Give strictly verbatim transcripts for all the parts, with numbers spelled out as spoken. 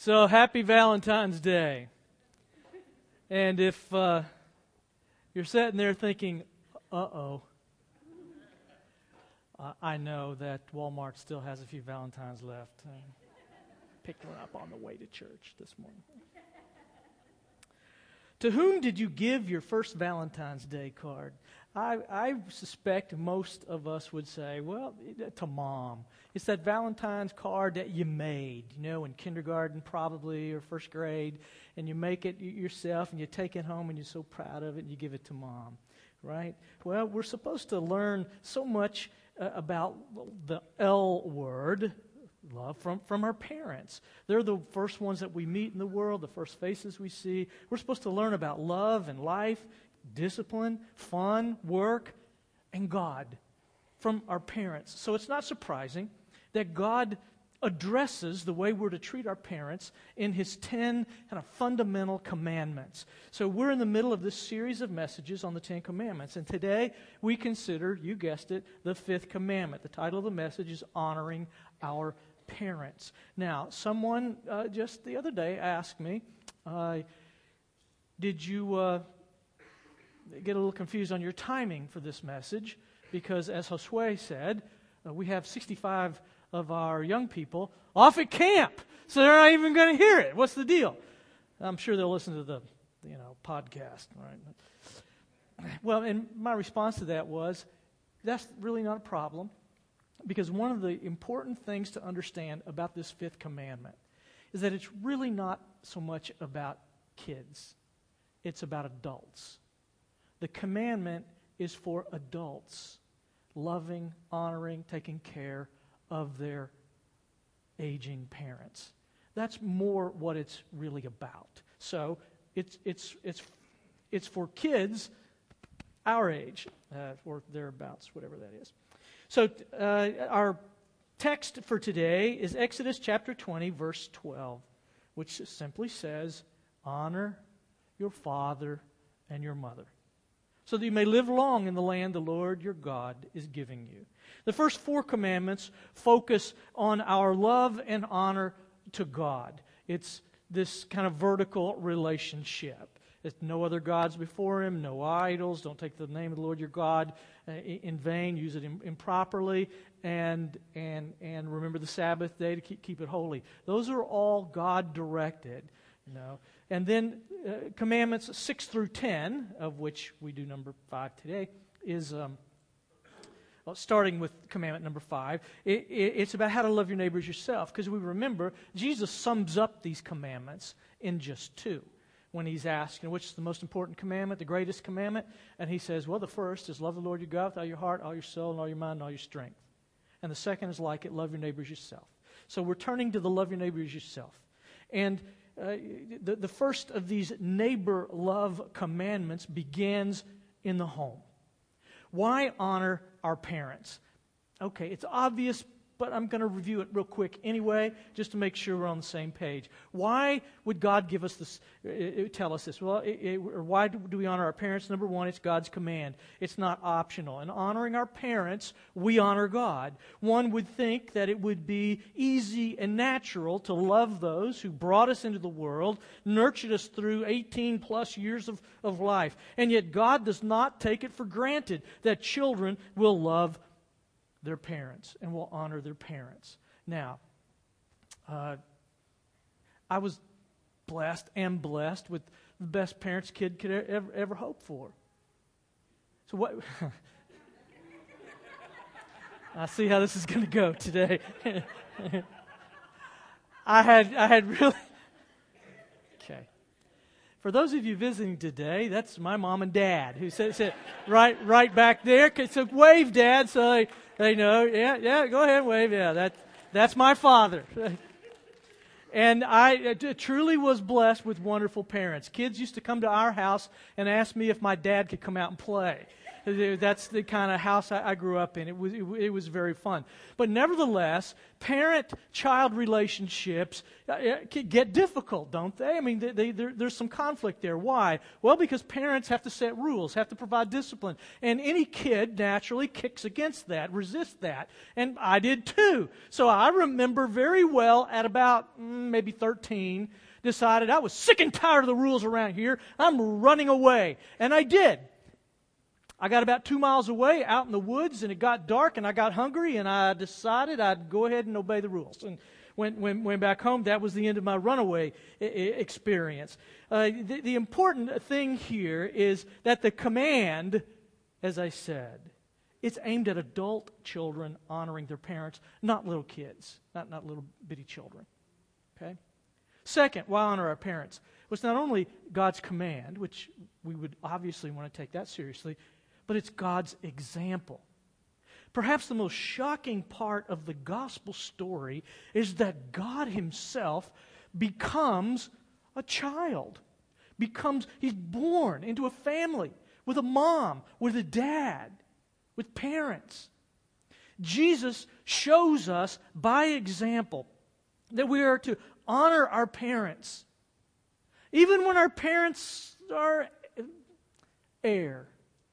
So happy Valentine's Day. And if uh, you're sitting there thinking, uh-oh, uh, I know that Walmart still has a few Valentines left. I picked one up on the way to church this morning. To whom did you give your first Valentine's Day card? I, I suspect most of us would say, well, to Mom. It's that Valentine's card that you made, you know, in kindergarten probably or first grade, and you make it yourself and you take it home and you're so proud of it and you give it to Mom, right? Well, we're supposed to learn so much uh, about the L word, love, from, from our parents. They're the first ones that we meet in the world, the first faces we see. We're supposed to learn about love and life, discipline, fun, work, and God from our parents. So it's not surprising that God addresses the way we're to treat our parents in His ten kind of fundamental commandments. So we're in the middle of this series of messages on the Ten Commandments, and today we consider, you guessed it, the fifth commandment. The title of the message is Honoring Our Parents. Now, someone uh, just the other day asked me, uh, did you uh, get a little confused on your timing for this message? Because as Josue said, uh, we have sixty-five of our young people off at camp, so they're not even going to hear it. What's the deal? I'm sure they'll listen to the, you know, podcast. Right? Well, and my response to that was, that's really not a problem, because one of the important things to understand about this fifth commandment is that it's really not so much about kids. It's about adults. The commandment is for adults, loving, honoring, taking care of their aging parents. That's more what it's really about. So it's it's it's it's for kids our age, uh, or thereabouts, whatever that is. So uh, our text for today is Exodus chapter twenty, verse twelve, which simply says, "Honor your father and your mother, so that you may live long in the land the Lord your God is giving you." The first four commandments focus on our love and honor to God. It's this kind of vertical relationship. There's no other gods before Him, no idols, don't take the name of the Lord your God uh, in vain, use it improperly, and and and remember the Sabbath day to keep, keep it holy. Those are all God-directed, you know. And then uh, commandments six through ten, of which we do number five today, is um, well, starting with commandment number five. It, it, it's about how to love your neighbors yourself, because we remember Jesus sums up these commandments in just two. When He's asked, you know, which is the most important commandment, the greatest commandment? And He says, well, the first is love the Lord your God with all your heart, all your soul, and all your mind, and all your strength. And the second is like it, love your neighbors yourself. So we're turning to the love your neighbors yourself. And Uh, the, the first of these neighbor love commandments begins in the home. Why honor our parents? Okay, it's obvious, but I'm going to review it real quick anyway, just to make sure we're on the same page. Why would God give us this, uh, tell us this? Well, it, it, or why do we honor our parents? Number one, it's God's command. It's not optional. In honoring our parents, we honor God. One would think that it would be easy and natural to love those who brought us into the world, nurtured us through eighteen plus years of, of life. And yet God does not take it for granted that children will love their parents and will honor their parents. Now, uh, I was blessed and blessed with the best parents a kid could ever, ever hope for. So what? I see how this is going to go today. I had I had really okay. For those of you visiting today, that's my mom and dad who sit, sit right right back there. So wave, Dad, so they, they know. Yeah, yeah, go ahead and wave. Yeah, that, that's my father. And I uh, truly was blessed with wonderful parents. Kids used to come to our house and ask me if my dad could come out and play. That's the kind of house I, I grew up in. It was, it, it was very fun. But nevertheless, parent-child relationships uh, get difficult, don't they? I mean, they, they, there, there's some conflict there. Why? Well, because parents have to set rules, have to provide discipline. And any kid naturally kicks against that, resists that. And I did too. So I remember very well at about mm, maybe thirteen, decided I was sick and tired of the rules around here. I'm running away. And I did. I got about two miles away out in the woods, and it got dark, and I got hungry, and I decided I'd go ahead and obey the rules. And when when went back home, that was the end of my runaway I- I experience. Uh, the, the important thing here is that the command, as I said, it's aimed at adult children honoring their parents, not little kids, not, not little bitty children. Okay? Second, why honor our parents? Well, it's not only God's command, which we would obviously want to take that seriously, but it's God's example. Perhaps the most shocking part of the gospel story is that God himself becomes a child. Becomes, he's born into a family with a mom, with a dad, with parents. Jesus shows us by example that we are to honor our parents, even when our parents are air.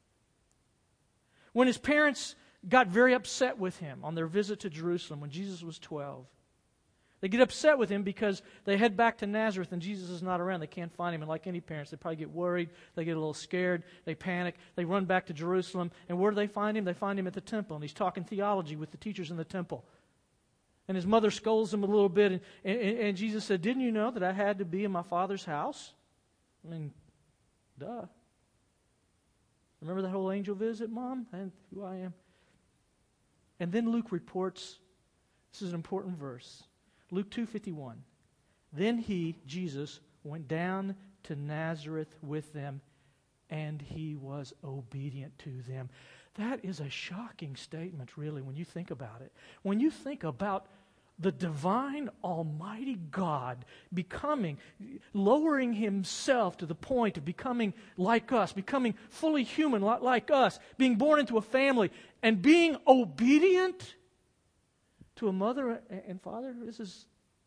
When his parents got very upset with him on their visit to Jerusalem when Jesus was twelve. They get upset with him because they head back to Nazareth and Jesus is not around. They can't find him. And like any parents, they probably get worried. They get a little scared. They panic. They run back to Jerusalem. And where do they find him? They find him at the temple. And he's talking theology with the teachers in the temple. And his mother scolds him a little bit. And, and, and Jesus said, "Didn't you know that I had to be in my Father's house?" I mean, duh. Remember that whole angel visit, Mom? And who I am. And then Luke reports, this is an important verse. Luke two fifty-one. Then he, Jesus, went down to Nazareth with them, and he was obedient to them. That is a shocking statement, really, when you think about it. When you think about the divine, almighty God becoming, lowering himself to the point of becoming like us, becoming fully human like us, being born into a family, and being obedient to a mother and father. This is,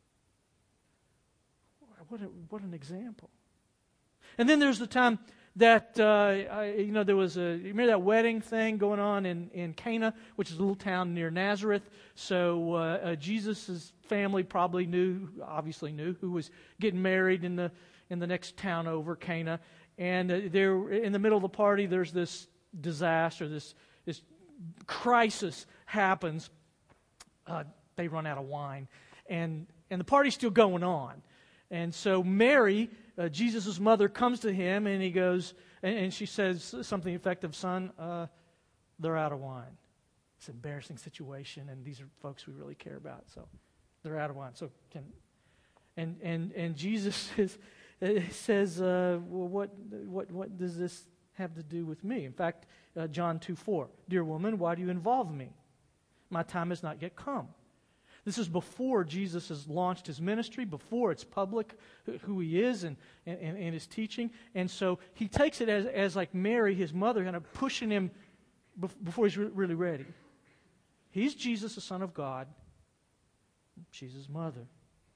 what, a, what an example. And then there's the time that, uh, I, you know, there was a, you remember that wedding thing going on in, in Cana, which is a little town near Nazareth. So uh, uh, Jesus' family probably knew, obviously knew, who was getting married in the in the next town over, Cana. And uh, there, in the middle of the party, there's this disaster, this this crisis happens. Uh, they run out of wine, and and the party's still going on. And so Mary, uh, Jesus' mother, comes to him, and he goes, and, and she says something effective, "Son, uh, they're out of wine." It's an embarrassing situation, and these are folks we really care about, so they're out of wine. So can, and and and Jesus says, says uh, well, what what what does this have to do with me? In fact, uh, John two four, "Dear woman, why do you involve me? My time has not yet come." This is before Jesus has launched his ministry, before it's public who he is and, and, and his teaching. And so he takes it as, as like Mary, his mother, kind of pushing him before he's re- really ready. He's Jesus, the Son of God. She's his mother.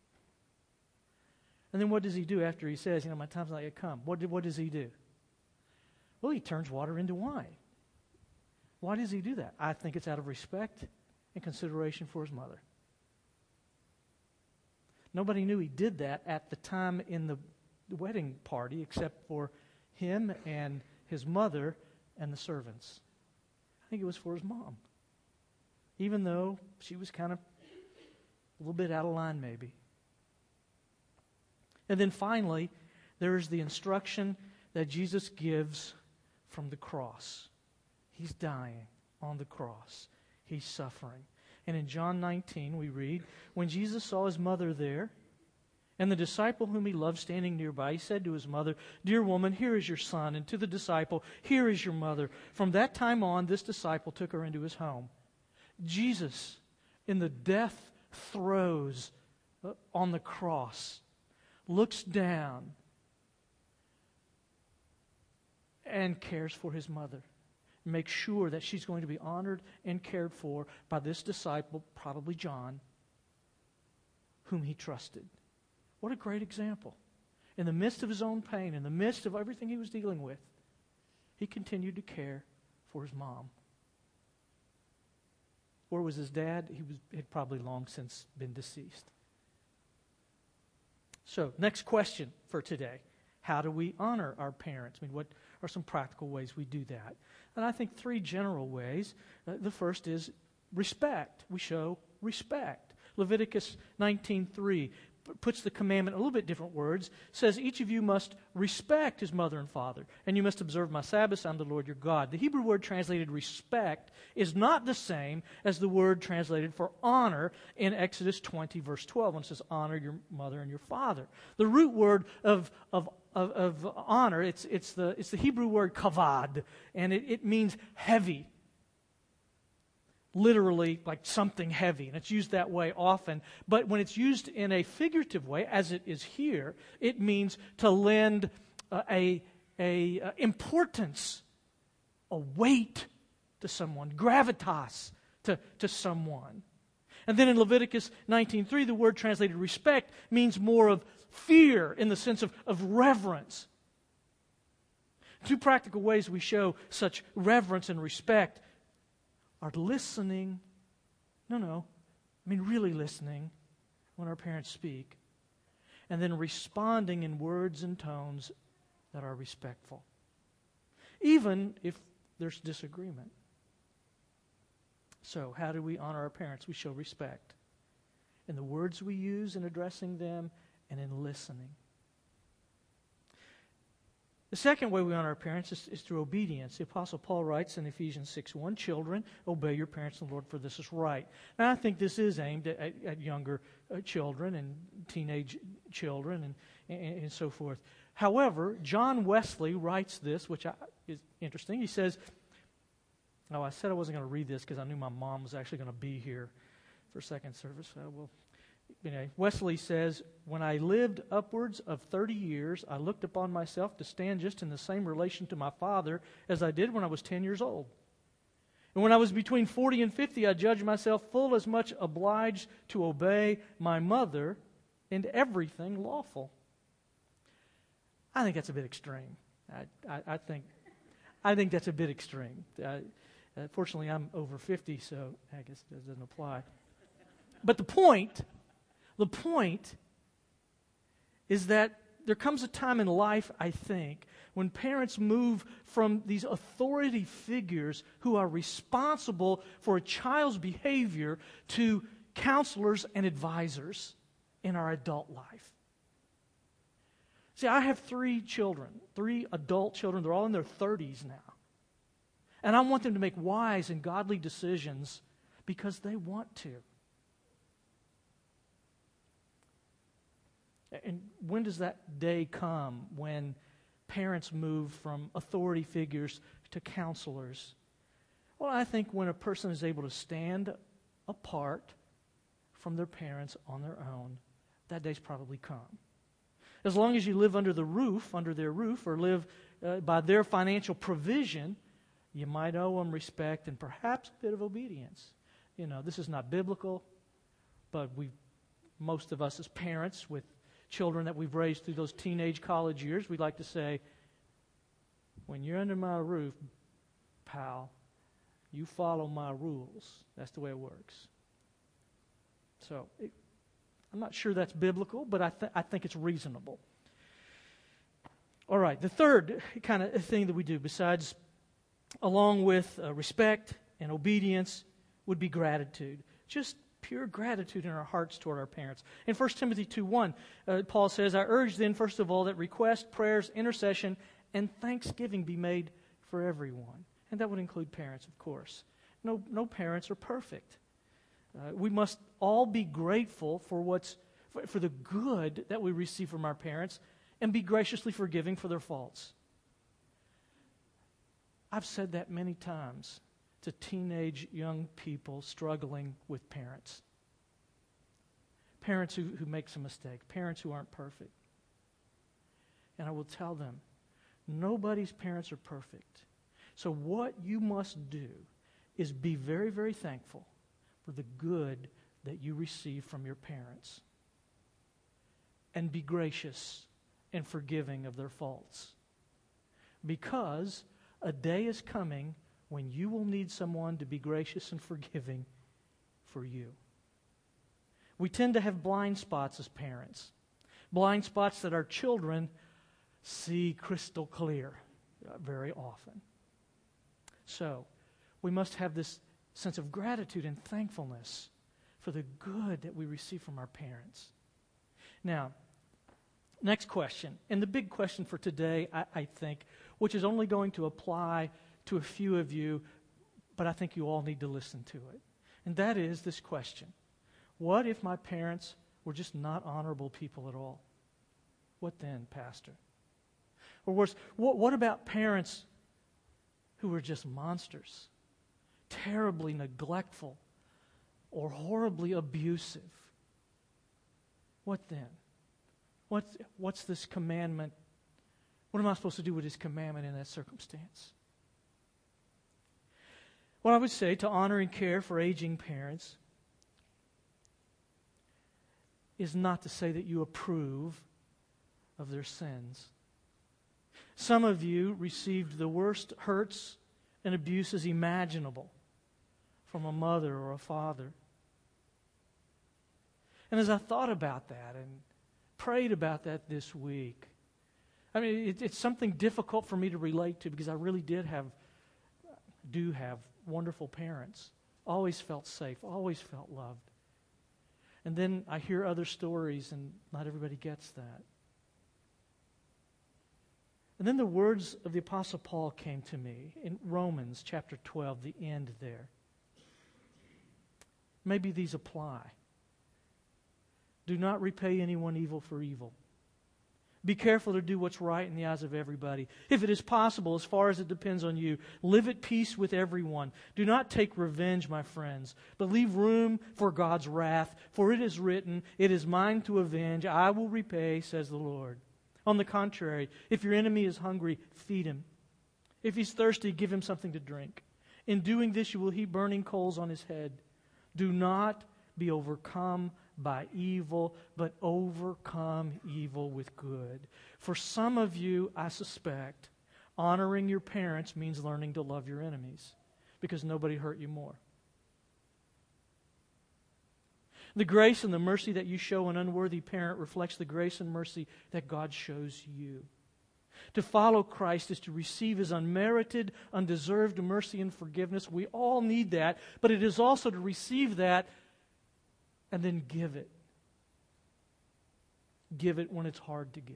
And then what does he do after he says, you know, my time's not yet come? What, what does he do? Well, he turns water into wine. Why does he do that? I think it's out of respect and consideration for his mother. Nobody knew he did that at the time in the wedding party except for him and his mother and the servants. I think it was for his mom. Even though she was kind of a little bit out of line maybe. And then finally, there's the instruction that Jesus gives from the cross. He's dying on the cross. He's suffering. And in John nineteen, we read, when Jesus saw his mother there, and the disciple whom he loved standing nearby, he said to his mother, "Dear woman, here is your son." And to the disciple, "Here is your mother." From that time on, this disciple took her into his home. Jesus, in the death throes on the cross, looks down and cares for his mother make sure that she's going to be honored and cared for by this disciple, probably John, whom he trusted. What a great example. In the midst of his own pain, in the midst of everything he was dealing with, he continued to care for his mom. Where was his dad? He was, had probably long since been deceased. So, next question for today. How do we honor our parents? I mean, what are some practical ways we do that? And I think three general ways. Uh, the first is respect. We show respect. Leviticus nineteen three puts the commandment in a little bit different words, says each of you must respect his mother and father, and you must observe my Sabbaths. I'm the Lord your God. The Hebrew word translated respect is not the same as the word translated for honor in Exodus twenty, verse twelve, when it says honor your mother and your father. The root word of, of, of, of honor, it's, it's, the, it's the Hebrew word kavod, and it, it means heavy. Literally, like something heavy, and it's used that way often. But when it's used in a figurative way, as it is here, it means to lend uh, a, a uh, importance, a weight to someone, gravitas to, to someone. And then in Leviticus nineteen three, the word translated respect means more of fear in the sense of, of reverence. Two practical ways we show such reverence and respect are listening, no, no, I mean really listening when our parents speak, and then responding in words and tones that are respectful, even if there's disagreement. So, how do we honor our parents? We show respect in the words we use in addressing them and in listening. The second way we honor our parents is, is through obedience. The Apostle Paul writes in Ephesians six one, children, obey your parents in the Lord, for this is right. Now, I think this is aimed at, at, at younger uh, children and teenage children and, and, and so forth. However, John Wesley writes this, which I, is interesting. He says, oh, I said I wasn't going to read this because I knew my mom was actually going to be here for second service. So we'll You know, Wesley says, when I lived upwards of thirty years, I looked upon myself to stand just in the same relation to my father as I did when I was ten years old. And when I was between forty and fifty, I judged myself full as much obliged to obey my mother in everything lawful. I think that's a bit extreme. I, I, I think I think that's a bit extreme. Uh, uh, fortunately, I'm over fifty, so I guess that doesn't apply. But the point... The point is that there comes a time in life, I think, when parents move from these authority figures who are responsible for a child's behavior to counselors and advisors in our adult life. See, I have three children, three adult children. They're all in their thirties now. And I want them to make wise and godly decisions because they want to. And when does that day come when parents move from authority figures to counselors? Well, I think when a person is able to stand apart from their parents on their own, that day's probably come. As long as you live under the roof, under their roof, or live uh, by their financial provision, you might owe them respect and perhaps a bit of obedience. You know, this is not biblical, but we, most of us as parents with children that we've raised through those teenage college years, we'd like to say, when you're under my roof, pal, you follow my rules. That's the way it works. So, it, I'm not sure that's biblical, but I, th- I think it's reasonable. All right, the third kind of thing that we do, besides, along with uh, respect and obedience, would be gratitude. Just pure gratitude in our hearts toward our parents. In First Timothy two one, uh, Paul says, I urge then, first of all, that request, prayers, intercession, and thanksgiving be made for everyone. And that would include parents, of course. No, no parents are perfect. Uh, we must all be grateful for what's for, for the good that we receive from our parents and be graciously forgiving for their faults. I've said that many times to teenage young people struggling with parents. Parents who, who make some mistakes. Parents who aren't perfect. And I will tell them, nobody's parents are perfect. So what you must do is be very, very thankful for the good that you receive from your parents. And be gracious and forgiving of their faults. Because a day is coming when you will need someone to be gracious and forgiving for you. We tend to have blind spots as parents. Blind spots that our children see crystal clear very often. So, we must have this sense of gratitude and thankfulness for the good that we receive from our parents. Now, next question, and the big question for today, I, I think, which is only going to apply to a few of you, but I think you all need to listen to it. And that is this question. What if my parents were just not honorable people at all? What then, Pastor? Or worse, what, what about parents who were just monsters, terribly neglectful, or horribly abusive? What then? What's, what's this commandment? What am I supposed to do with this commandment in that circumstance? Well, I would say to honor and care for aging parents is not to say that you approve of their sins. Some of you received the worst hurts and abuses imaginable from a mother or a father. And as I thought about that and prayed about that this week, I mean, it, it's something difficult for me to relate to because I really did have, do have wonderful parents. Always felt safe, always felt loved. And then I hear other stories and not everybody gets that. And then the words of the Apostle Paul came to me in Romans chapter twelve, the end there. Maybe these apply. Do not repay anyone evil for evil. Be careful to do what's right in the eyes of everybody. If it is possible, as far as it depends on you, live at peace with everyone. Do not take revenge, my friends, but leave room for God's wrath. For it is written, it is mine to avenge, I will repay, says the Lord. On the contrary, if your enemy is hungry, feed him. If he's thirsty, give him something to drink. In doing this, you will heap burning coals on his head. Do not be overcome by evil, but overcome evil with good. For some of you, I suspect, honoring your parents means learning to love your enemies, because nobody hurt you more. The grace and the mercy that you show an unworthy parent reflects the grace and mercy that God shows you. To follow Christ is to receive His unmerited, undeserved mercy and forgiveness. We all need that, but it is also to receive that and then give it. Give it when it's hard to give.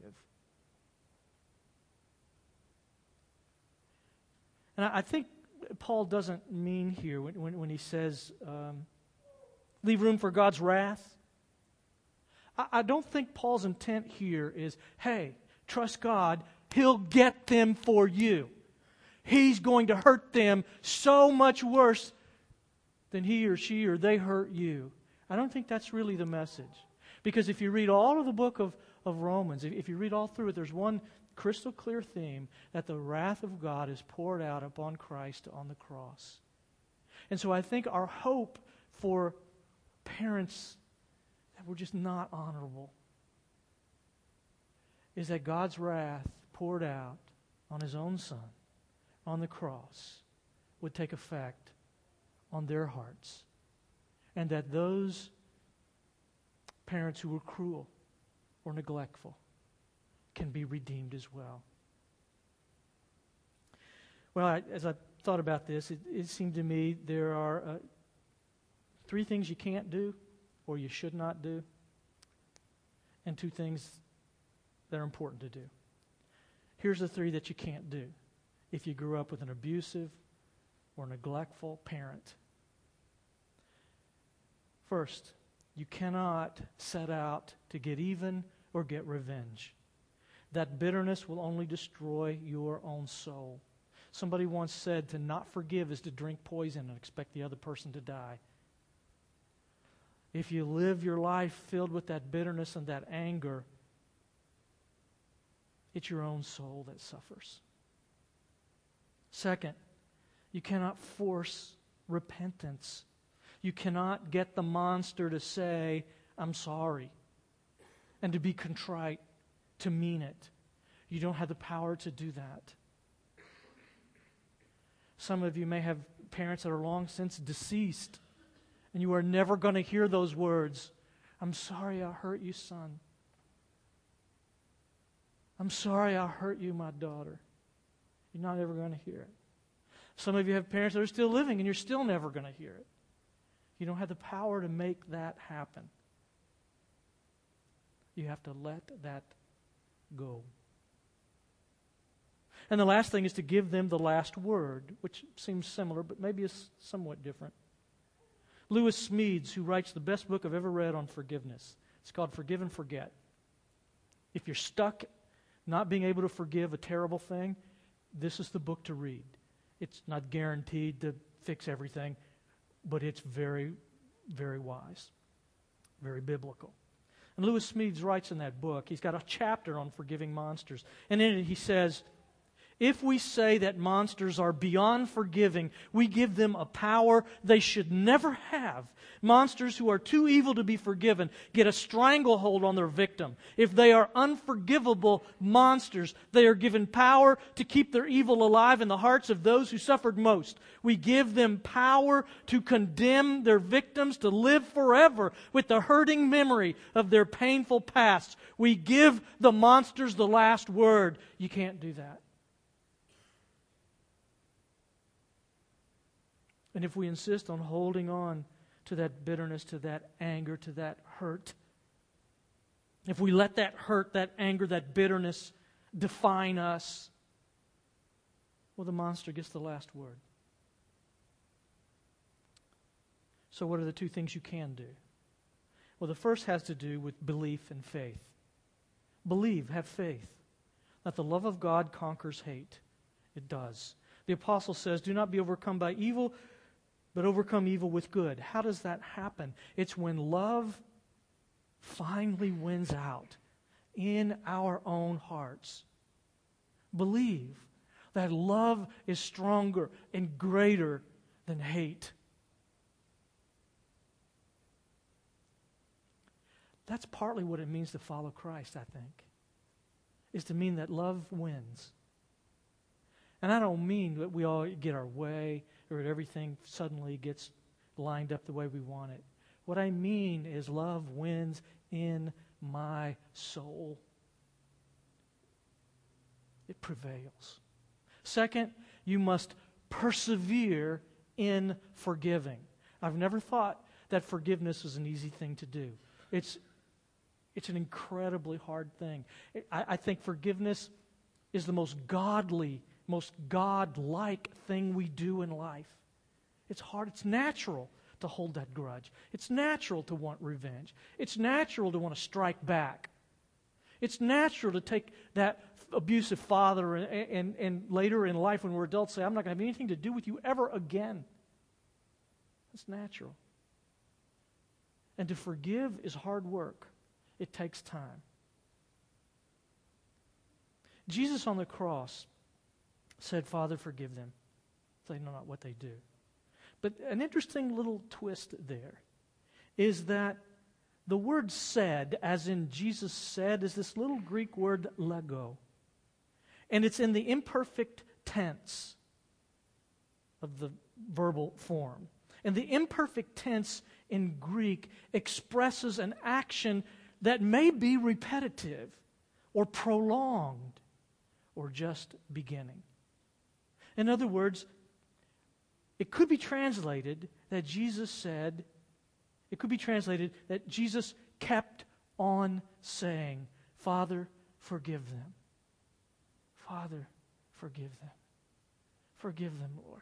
And I think Paul doesn't mean here when, when, when he says, um, leave room for God's wrath. I, I don't think Paul's intent here is, hey, trust God, He'll get them for you. He's going to hurt them so much worse than he or she or they hurt you. I don't think that's really the message. Because if you read all of the book of, of Romans, if, if you read all through it, there's one crystal clear theme that the wrath of God is poured out upon Christ on the cross. And so I think our hope for parents that were just not honorable is that God's wrath poured out on His own Son on the cross would take effect on their hearts, and that those parents who were cruel or neglectful can be redeemed as well. Well, I, as I thought about this, it, it seemed to me there are uh, three things you can't do or you should not do, and two things that are important to do. Here's the three that you can't do if you grew up with an abusive or neglectful parent. First, you cannot set out to get even or get revenge. That bitterness will only destroy your own soul. Somebody once said to not forgive is to drink poison and expect the other person to die. If you live your life filled with that bitterness and that anger, it's your own soul that suffers. Second, You cannot force repentance. You cannot get the monster to say, I'm sorry, and to be contrite, to mean it. You don't have the power to do that. Some of you may have parents that are long since deceased, and you are never going to hear those words. I'm sorry I hurt you, son. I'm sorry I hurt you, my daughter. You're not ever going to hear it. Some of you have parents that are still living, and you're still never going to hear it. You don't have the power to make that happen. You have to let that go. And the last thing is to give them the last word, which seems similar, but maybe is somewhat different. Lewis Smedes, who writes the best book I've ever read on forgiveness, it's called Forgive and Forget. If you're stuck not being able to forgive a terrible thing, this is the book to read. It's not guaranteed to fix everything, but it's very, very wise, very biblical. And Lewis Smedes writes in that book, he's got a chapter on forgiving monsters. And in it he says, if we say that monsters are beyond forgiving, we give them a power they should never have. Monsters who are too evil to be forgiven get a stranglehold on their victim. If they are unforgivable monsters, they are given power to keep their evil alive in the hearts of those who suffered most. We give them power to condemn their victims to live forever with the hurting memory of their painful past. We give the monsters the last word. You can't do that. And if we insist on holding on to that bitterness, to that anger, to that hurt, if we let that hurt, that anger, that bitterness define us, well, the monster gets the last word. So what are the two things you can do? Well, the first has to do with belief and faith. Believe, have faith, that the love of God conquers hate. It does. The apostle says, do not be overcome by evil, but overcome evil with good. How does that happen? It's when love finally wins out in our own hearts. Believe that love is stronger and greater than hate. That's partly what it means to follow Christ, I think, is to mean that love wins. And I don't mean that we all get our way or that everything suddenly gets lined up the way we want it. What I mean is love wins in my soul. It prevails. Second, you must persevere in forgiving. I've never thought that forgiveness was an easy thing to do. It's, it's an incredibly hard thing. I, I think forgiveness is the most godly most God-like thing we do in life. It's hard. It's natural to hold that grudge. It's natural to want revenge. It's natural to want to strike back. It's natural to take that abusive father and, and, and later in life when we're adults say, I'm not going to have anything to do with you ever again. It's natural. And to forgive is hard work. It takes time. Jesus on the cross said, Father, forgive them. They know not what they do. But an interesting little twist there is that the word said, as in Jesus said, is this little Greek word lego. And it's in the imperfect tense of the verbal form. And the imperfect tense in Greek expresses an action that may be repetitive or prolonged or just beginning. In other words, it could be translated that Jesus said, it could be translated that Jesus kept on saying, Father, forgive them. Father, forgive them. Forgive them, Lord.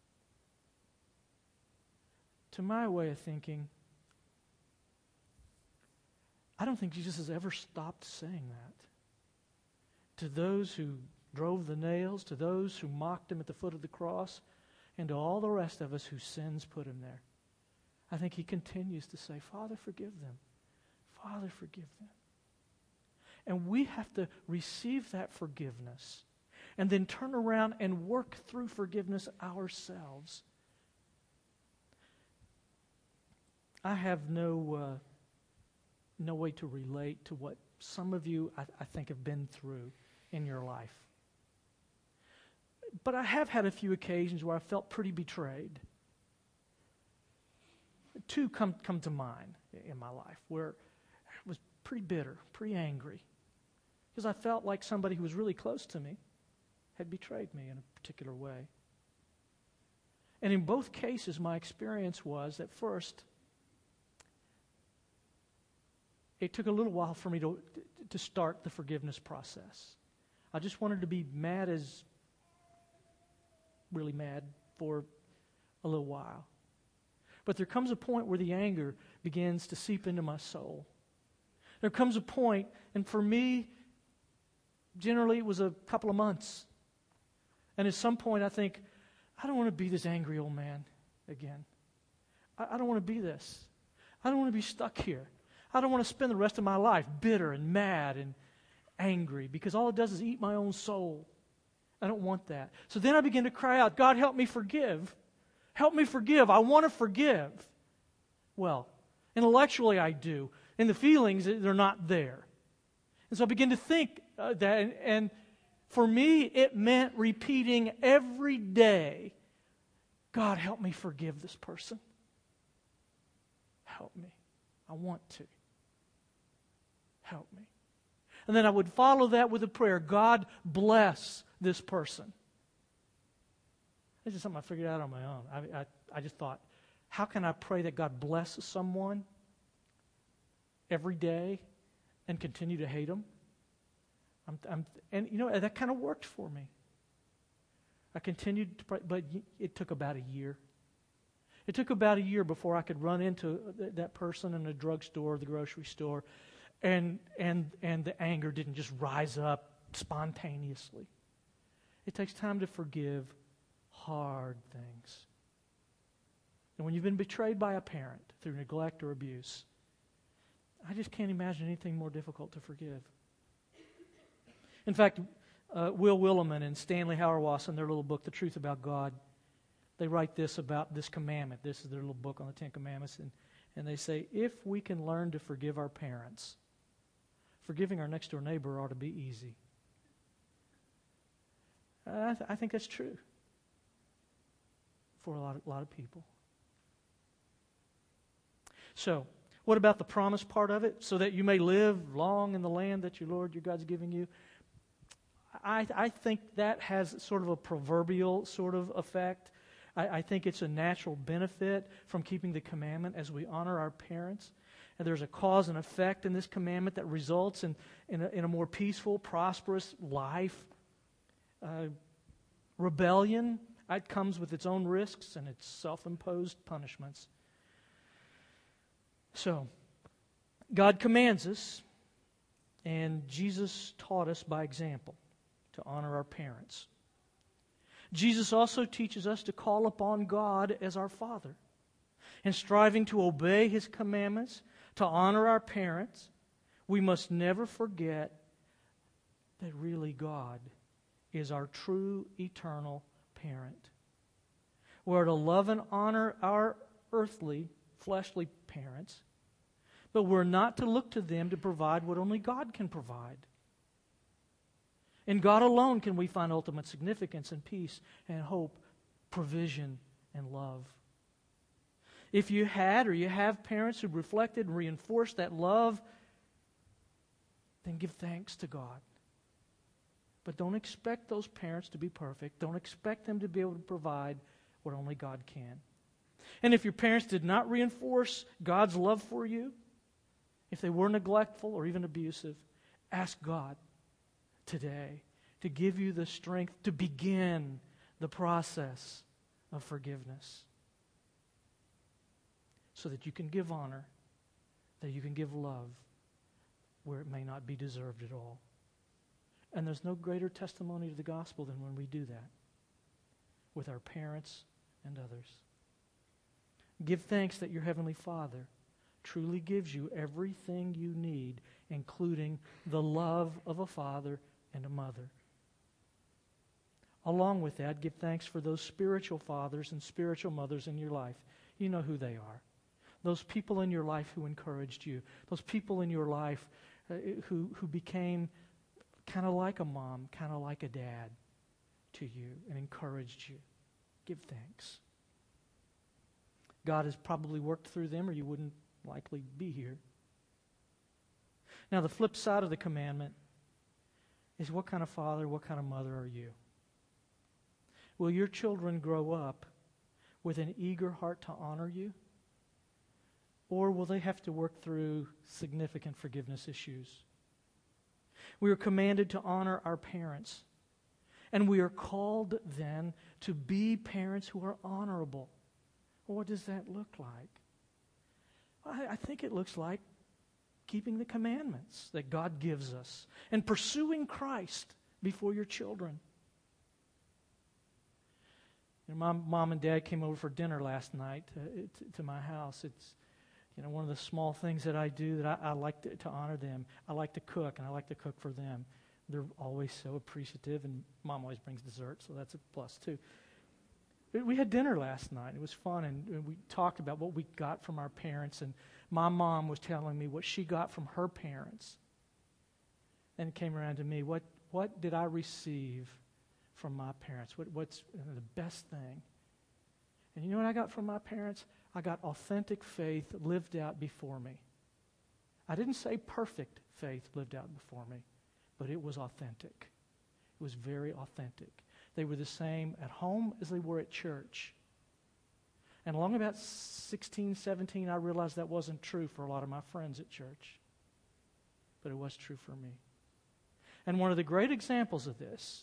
To my way of thinking, I don't think Jesus has ever stopped saying that. To those who drove the nails, to those who mocked him at the foot of the cross, and to all the rest of us whose sins put him there. I think he continues to say, Father, forgive them. Father, forgive them. And we have to receive that forgiveness. and then turn around and work through forgiveness ourselves. I have no uh, no way to relate to what some of you, I, I think, have been through in your life. But I have had a few occasions where I felt pretty betrayed. Two come, come to mind in my life where I was pretty bitter, pretty angry, because I felt like somebody who was really close to me had betrayed me in a particular way. And in both cases, my experience was that first, it took a little while for me to, to start the forgiveness process. I just wanted to be mad as really mad for a little while. But there comes a point where the anger begins to seep into my soul. There comes a point, and for me, generally it was a couple of months. And at some point I think, I don't want to be this angry old man again. I, I don't want to be this. I don't want to be stuck here. I don't want to spend the rest of my life bitter and mad and angry, because all it does is eat my own soul. I don't want that. So then I begin to cry out, God, help me forgive. Help me forgive. I want to forgive. Well, intellectually I do. In the feelings, they're not there. And so I begin to think uh, that, and, and for me, it meant repeating every day, God, help me forgive this person. Help me. I want to. Help me. And then I would follow that with a prayer, God, bless this person. This is something I figured out on my own. I, I, I just thought, how can I pray that God blesses someone every day and continue to hate them? I'm, I'm, and, you know, that kind of worked for me. I continued to pray, but it took about a year. It took about a year before I could run into that person in the drugstore or the grocery store, and, and, and the anger didn't just rise up spontaneously. It takes time to forgive hard things. And when you've been betrayed by a parent through neglect or abuse, I just can't imagine anything more difficult to forgive. In fact, uh, Will Willimon and Stanley Hauerwas in their little book, The Truth About God, they write this about this commandment. This is their little book on the Ten Commandments. And, and they say, if we can learn to forgive our parents, forgiving our next door neighbor ought to be easy. I, th- I think that's true for a lot of, a lot of people. So, what about the promise part of it? So that you may live long in the land that your Lord, your God's giving you. I, I think that has sort of a proverbial sort of effect. I, I think it's a natural benefit from keeping the commandment as we honor our parents. And there's a cause and effect in this commandment that results in, in, a, in a more peaceful, prosperous life. Uh, rebellion, it comes with its own risks and its self-imposed punishments. So, God commands us, and Jesus taught us by example to honor our parents. Jesus also teaches us to call upon God as our Father. In striving to obey His commandments, to honor our parents, we must never forget that really God is our true eternal parent. We're to love and honor our earthly, fleshly parents, but we're not to look to them to provide what only God can provide. In God alone can we find ultimate significance and peace and hope, provision and love. If you had or you have parents who reflected and reinforced that love, then give thanks to God. But don't expect those parents to be perfect. Don't expect them to be able to provide what only God can. And if your parents did not reinforce God's love for you, if they were neglectful or even abusive, ask God today to give you the strength to begin the process of forgiveness so that you can give honor, that you can give love where it may not be deserved at all. And there's no greater testimony to the gospel than when we do that with our parents and others. Give thanks that your Heavenly Father truly gives you everything you need, including the love of a father and a mother. Along with that, give thanks for those spiritual fathers and spiritual mothers in your life. You know who they are. Those people in your life who encouraged you. Those people in your life uh, who, who became kind of like a mom, kind of like a dad to you and encouraged you. Give thanks. God has probably worked through them or you wouldn't likely be here. Now, the flip side of the commandment is what kind of father, what kind of mother are you? Will your children grow up with an eager heart to honor you? Or will they have to work through significant forgiveness issues? We are commanded to honor our parents. And we are called then to be parents who are honorable. Well, what does that look like? Well, I, I think it looks like keeping the commandments that God gives us and pursuing Christ before your children. You know, my mom and dad came over for dinner last night uh, to, to my house. It's you know one of the small things that I do that I, I like to, to honor them. I like to cook, and I like to cook for them. They're always so appreciative, and Mom always brings dessert, so that's a plus too. But we had dinner last night. It was fun, and, and we talked about what we got from our parents, and my mom was telling me what she got from her parents. And it came around to me, what what did I receive from my parents? What, what's the best thing? And you know what I got from my parents? I got authentic faith lived out before me. I didn't say perfect faith lived out before me, but it was authentic. It was very authentic. They were the same at home as they were at church. And along about sixteen, seventeen, I realized that wasn't true for a lot of my friends at church. But it was true for me. And one of the great examples of this,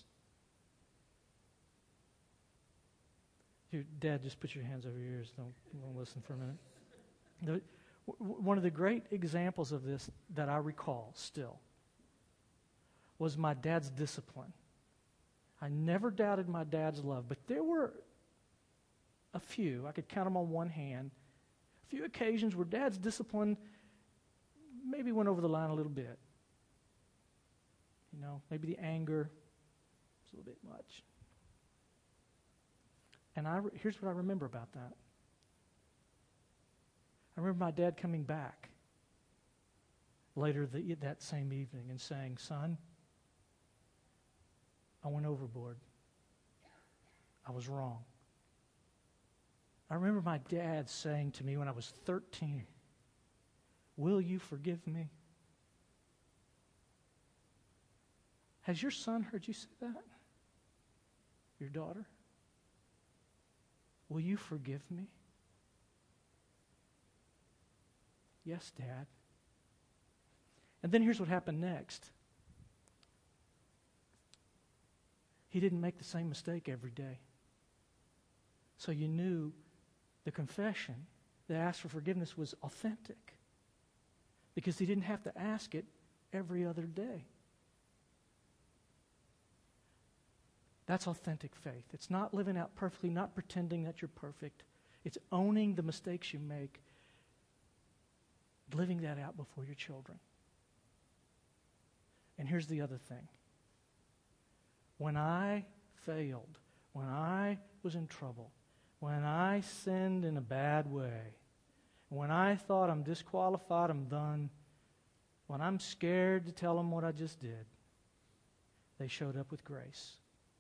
here, Dad, just put your hands over your ears. Don't, don't listen for a minute. The, w- one of the great examples of this that I recall still was my dad's discipline. I never doubted my dad's love, but there were a few, I could count them on one hand, a few occasions where Dad's discipline maybe went over the line a little bit. You know, maybe the anger was a little bit much. And I, here's what I remember about that. I remember my dad coming back later the, that same evening and saying, "Son, I went overboard. I was wrong." I remember my dad saying to me when I was thirteen, "Will you forgive me?" Has your son heard you say that? Your daughter? Will you forgive me? Yes, Dad. And then here's what happened next. He didn't make the same mistake every day. So you knew the confession that asked for forgiveness was authentic because he didn't have to ask it every other day. That's authentic faith. It's not living out perfectly, not pretending that you're perfect. It's owning the mistakes you make, living that out before your children. And here's the other thing. When I failed, when I was in trouble, when I sinned in a bad way, when I thought I'm disqualified, I'm done, when I'm scared to tell them what I just did, they showed up with grace.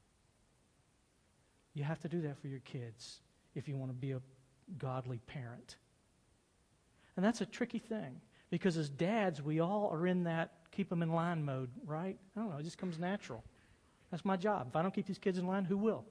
You have to do that for your kids if you want to be a godly parent. And that's a tricky thing because as dads, we all are in that keep them in line mode, right? I don't know, it just comes natural. That's my job. If I don't keep these kids in line, who will?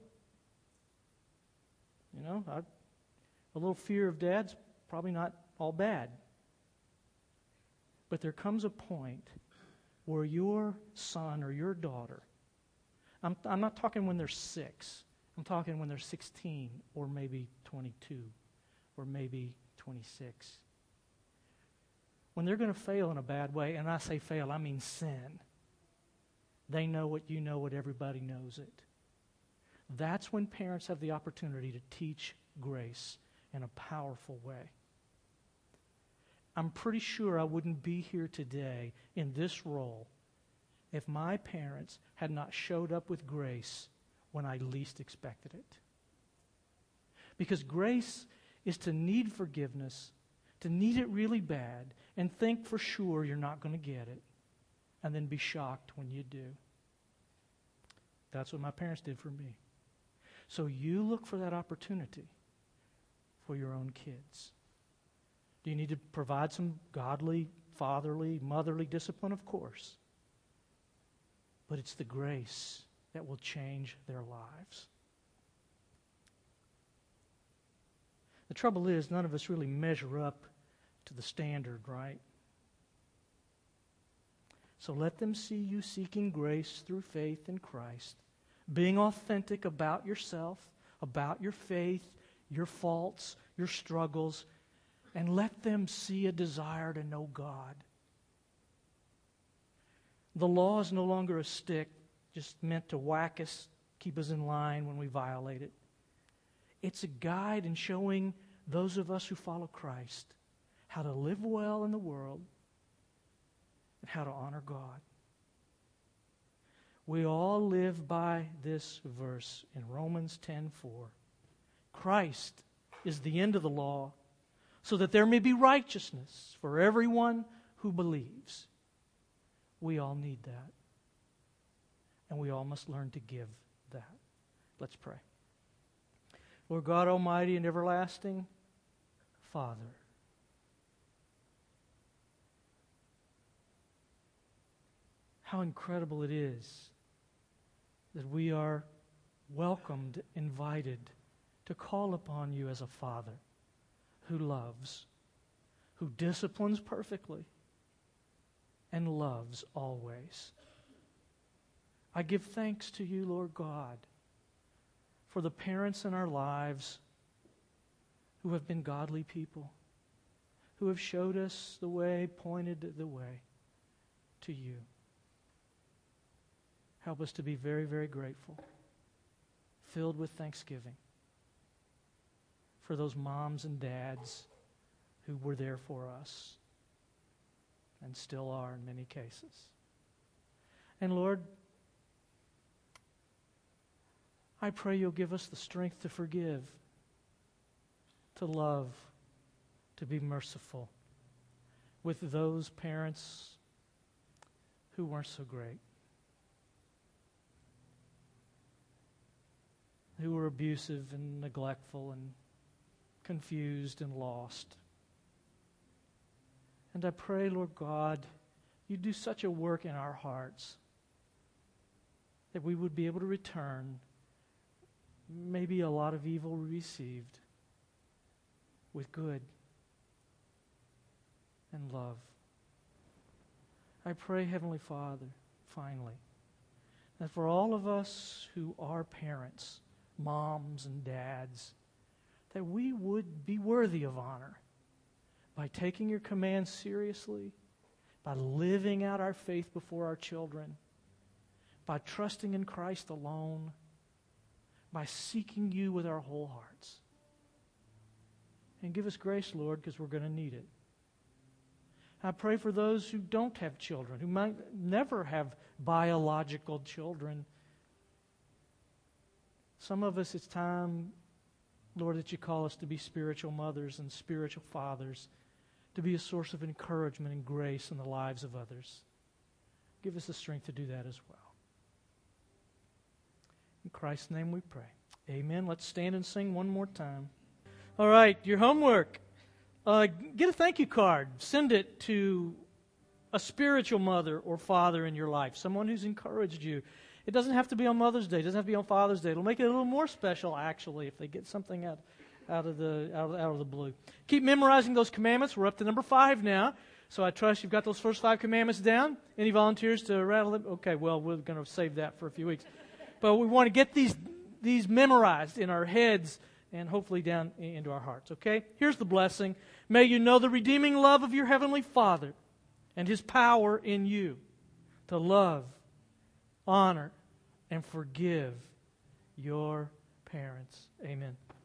You know, I, a little fear of dad's probably not all bad. But there comes a point where your son or your daughter, I'm, I'm not talking when they're six, I'm talking when they're sixteen or maybe twenty-two or maybe twenty-six. When they're going to fail in a bad way, and I say fail, I mean sin. They know what you know, what everybody knows it. That's when parents have the opportunity to teach grace in a powerful way. I'm pretty sure I wouldn't be here today in this role if my parents had not showed up with grace when I least expected it. Because grace is to need forgiveness, to need it really bad, and think for sure you're not going to get it, and then be shocked when you do. That's what my parents did for me. So you look for that opportunity for your own kids. Do you need to provide some godly, fatherly, motherly discipline? Of course. But it's the grace that will change their lives. The trouble is, none of us really measure up to the standard, right? So let them see you seeking grace through faith in Christ, being authentic about yourself, about your faith, your faults, your struggles, and let them see a desire to know God. The law is no longer a stick just meant to whack us, keep us in line when we violate it. It's a guide in showing those of us who follow Christ how to live well in the world and how to honor God. We all live by this verse in Romans ten four. Christ is the end of the law, so that there may be righteousness for everyone who believes. We all need that. And we all must learn to give that. Let's pray. Lord God Almighty and everlasting Father, how incredible it is that we are welcomed, invited to call upon you as a Father who loves, who disciplines perfectly, and loves always. I give thanks to you, Lord God, for the parents in our lives who have been godly people, who have showed us the way, pointed the way to you. Help us to be very, very grateful, filled with thanksgiving for those moms and dads who were there for us and still are in many cases. And Lord, I pray you'll give us the strength to forgive, to love, to be merciful with those parents who weren't so great, who were abusive and neglectful and confused and lost. And I pray, Lord God, you do such a work in our hearts that we would be able to return maybe a lot of evil we received with good and love. I pray, Heavenly Father, finally, that for all of us who are parents, moms and dads, that we would be worthy of honor by taking your commands seriously, by living out our faith before our children, by trusting in Christ alone, by seeking you with our whole hearts. And give us grace, Lord, because we're going to need it. I pray for those who don't have children, who might never have biological children. Some of us, it's time, Lord, that you call us to be spiritual mothers and spiritual fathers, to be a source of encouragement and grace in the lives of others. Give us the strength to do that as well. In Christ's name we pray. Amen. Let's stand and sing one more time. All right, your homework. Uh, get a thank you card. Send it to a spiritual mother or father in your life, someone who's encouraged you. It doesn't have to be on Mother's Day. It doesn't have to be on Father's Day. It'll make it a little more special, actually, if they get something out, out of the out of, out of the blue. Keep memorizing those commandments. We're up to number five now. So I trust you've got those first five commandments down. Any volunteers to rattle them? Okay, well, we're going to save that for a few weeks. But we want to get these these memorized in our heads and hopefully down into our hearts, okay? Here's the blessing. May you know the redeeming love of your Heavenly Father and His power in you to love, honor, and forgive your parents. Amen.